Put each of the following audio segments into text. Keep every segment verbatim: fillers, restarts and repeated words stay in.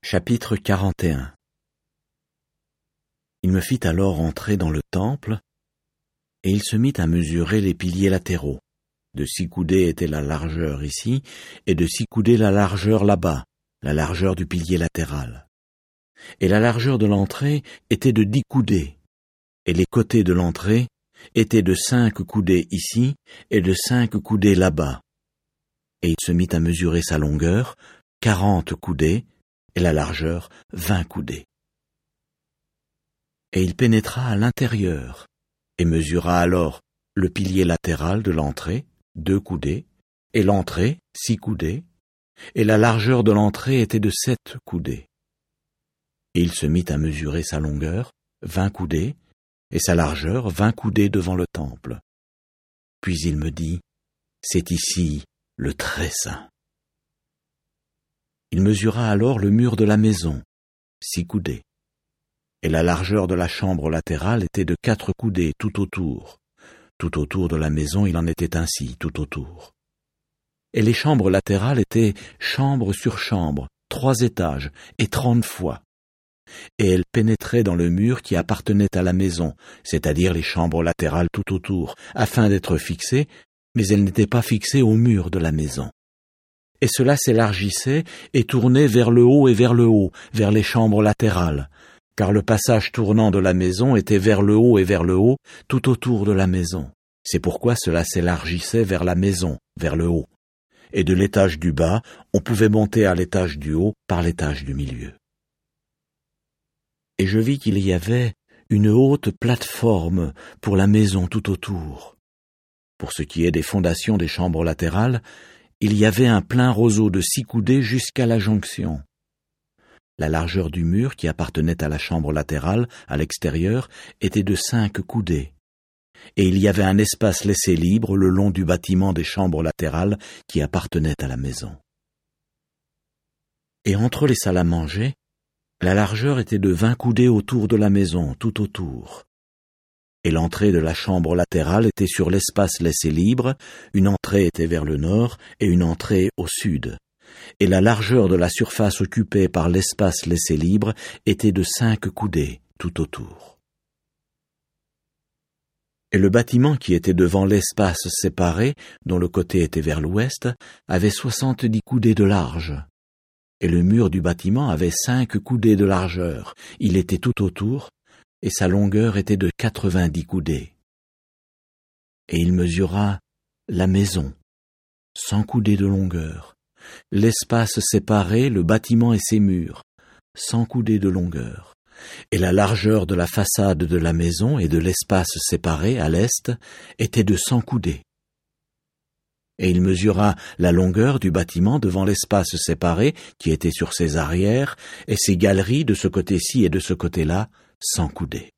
Chapitre quarante et un. Il me fit alors entrer dans le temple, et il se mit à mesurer les piliers latéraux. De six coudées était la largeur ici, et de six coudées la largeur là-bas, la largeur du pilier latéral. Et la largeur de l'entrée était de dix coudées, et les côtés de l'entrée étaient de cinq coudées ici, et de cinq coudées là-bas. Et il se mit à mesurer sa longueur, quarante coudées, et la largeur, vingt coudées. Et il pénétra à l'intérieur, et mesura alors le pilier latéral de l'entrée, deux coudées, et l'entrée, six coudées, et la largeur de l'entrée était de sept coudées. Et il se mit à mesurer sa longueur, vingt coudées, et sa largeur, vingt coudées devant le temple. Puis il me dit, c'est ici le très saint. Il mesura alors le mur de la maison, six coudées, et la largeur de la chambre latérale était de quatre coudées tout autour. Tout autour de la maison, il en était ainsi, tout autour. Et les chambres latérales étaient chambre sur chambre, trois étages, et trente fois. Et elles pénétraient dans le mur qui appartenait à la maison, c'est-à-dire les chambres latérales tout autour, afin d'être fixées, mais elles n'étaient pas fixées au mur de la maison. Et cela s'élargissait et tournait vers le haut et vers le haut, vers les chambres latérales, car le passage tournant de la maison était vers le haut et vers le haut, tout autour de la maison. C'est pourquoi cela s'élargissait vers la maison, vers le haut. Et de l'étage du bas, on pouvait monter à l'étage du haut par l'étage du milieu. Et je vis qu'il y avait une haute plateforme pour la maison tout autour. Pour ce qui est des fondations des chambres latérales, il y avait un plein roseau de six coudées jusqu'à la jonction. La largeur du mur qui appartenait à la chambre latérale, à l'extérieur, était de cinq coudées. Et il y avait un espace laissé libre le long du bâtiment des chambres latérales qui appartenaient à la maison. Et entre les salles à manger, la largeur était de vingt coudées autour de la maison, tout autour. Et l'entrée de la chambre latérale était sur l'espace laissé libre, une entrée était vers le nord et une entrée au sud. Et la largeur de la surface occupée par l'espace laissé libre était de cinq coudées, tout autour. Et le bâtiment qui était devant l'espace séparé, dont le côté était vers l'ouest, avait soixante-dix coudées de large. Et le mur du bâtiment avait cinq coudées de largeur, il était tout autour, et sa longueur était de quatre-vingt-dix coudées. Et il mesura la maison, cent coudées de longueur, l'espace séparé, le bâtiment et ses murs, cent coudées de longueur, et la largeur de la façade de la maison et de l'espace séparé à l'est était de cent coudées. Et il mesura la longueur du bâtiment devant l'espace séparé qui était sur ses arrières, et ses galeries de ce côté-ci et de ce côté-là, cent coudées.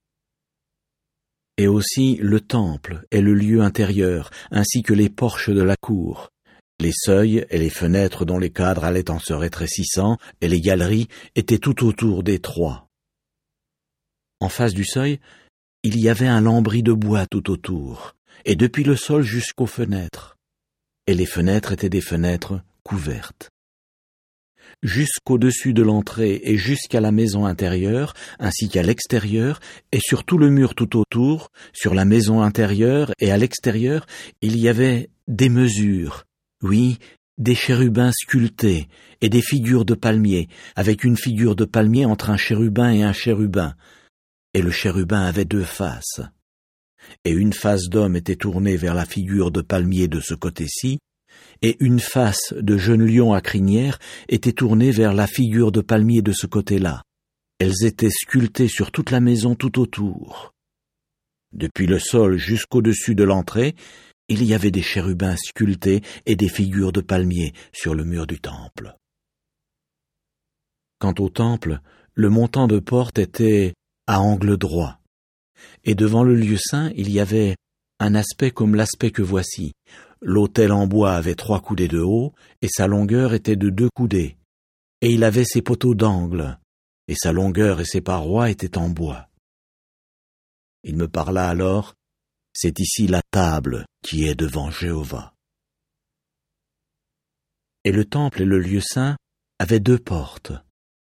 Et aussi le temple et le lieu intérieur, ainsi que les porches de la cour, les seuils et les fenêtres dont les cadres allaient en se rétrécissant, et les galeries étaient tout autour des trois. En face du seuil, il y avait un lambris de bois tout autour, et depuis le sol jusqu'aux fenêtres, et les fenêtres étaient des fenêtres couvertes. Jusqu'au-dessus de l'entrée et jusqu'à la maison intérieure, ainsi qu'à l'extérieur, et sur tout le mur tout autour, sur la maison intérieure et à l'extérieur, il y avait des mesures, oui, des chérubins sculptés et des figures de palmiers, avec une figure de palmier entre un chérubin et un chérubin. Et le chérubin avait deux faces. Et une face d'homme était tournée vers la figure de palmier de ce côté-ci, et une face de jeune lion à crinière était tournée vers la figure de palmier de ce côté-là. Elles étaient sculptées sur toute la maison tout autour. Depuis le sol jusqu'au-dessus de l'entrée, il y avait des chérubins sculptés et des figures de palmier sur le mur du temple. Quant au temple, le montant de porte était à angle droit, et devant le lieu saint, il y avait un aspect comme l'aspect que voici. L'autel en bois avait trois coudées de haut, et sa longueur était de deux coudées, et il avait ses poteaux d'angle, et sa longueur et ses parois étaient en bois. Il me parla alors, c'est ici la table qui est devant Jéhovah. Et le temple et le lieu saint avaient deux portes,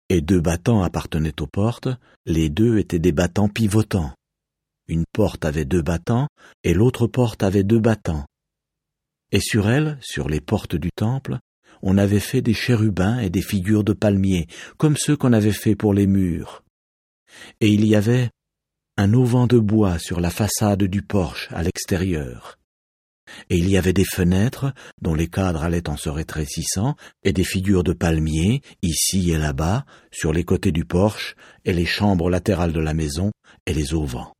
Et deux battants appartenaient aux portes, les deux étaient des battants pivotants. Une porte avait deux battants, et l'autre porte avait deux battants. Et sur elles, sur les portes du temple, on avait fait des chérubins et des figures de palmiers, comme ceux qu'on avait fait pour les murs. Et il y avait un auvent de bois sur la façade du porche à l'extérieur. Et il y avait des fenêtres dont les cadres allaient en se rétrécissant, et des figures de palmiers, ici et là-bas, sur les côtés du porche, et les chambres latérales de la maison, et les auvents.